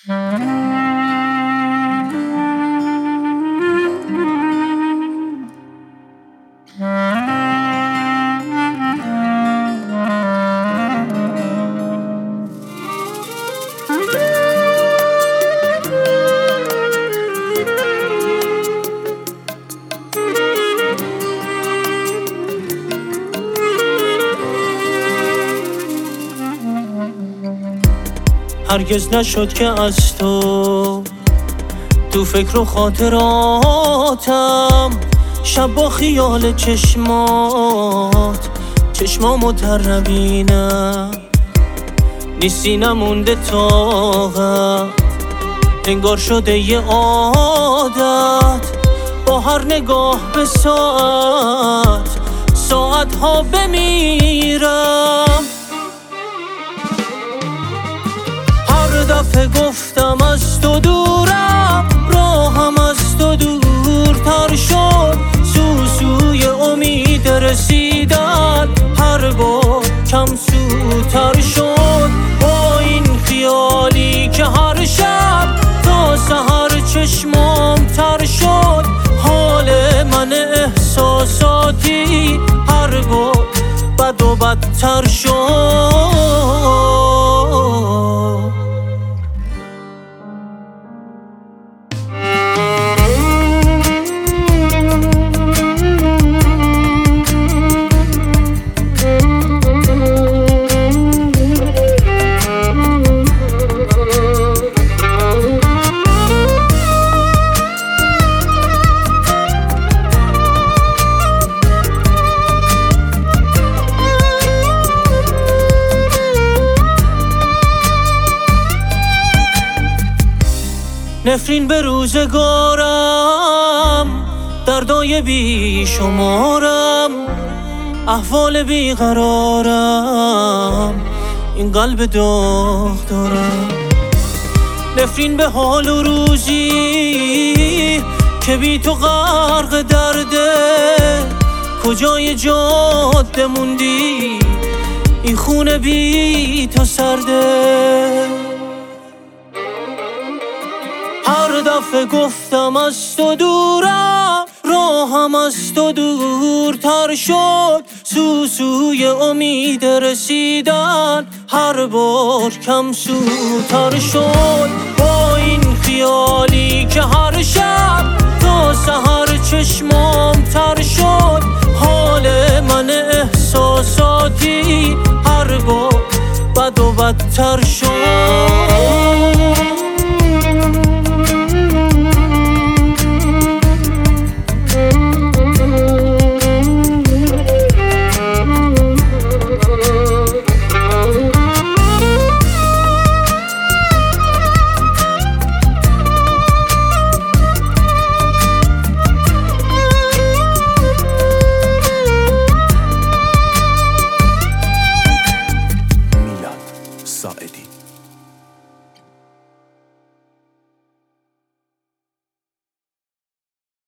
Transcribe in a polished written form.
هرگز نشد که از تو فکر و خاطراتم شب با خیال چشمامو تربینم نیستی نمونده طاقت انگار شده یه عادت با هر نگاه به ساعت ها بمیرم هر دفعه گفتم از تو دورم راهم از تو دورتر شد سوی امید رسیدن هر بار کم سوتر شد با این خیالی که هر شب تا سحر چشمام تر شد حال من احساساتی هر بار بد و بدتر شد نفرین به روزگارم دردای بی شمارم احوال بیقرارم این قلب داغ دارم نفرین به حال و روزی که بی تو غرق درده کجای جاده موندی این خونه بی تو سرده هر دفعه گفتم از تو دورم راهم از تو دورتر شد سوی امید رسیدن هر بار کم سوتر شد با این خیالی که هر شب تا سحر چشمام تر شد حال من احساساتی هر بار بد و بدتر شد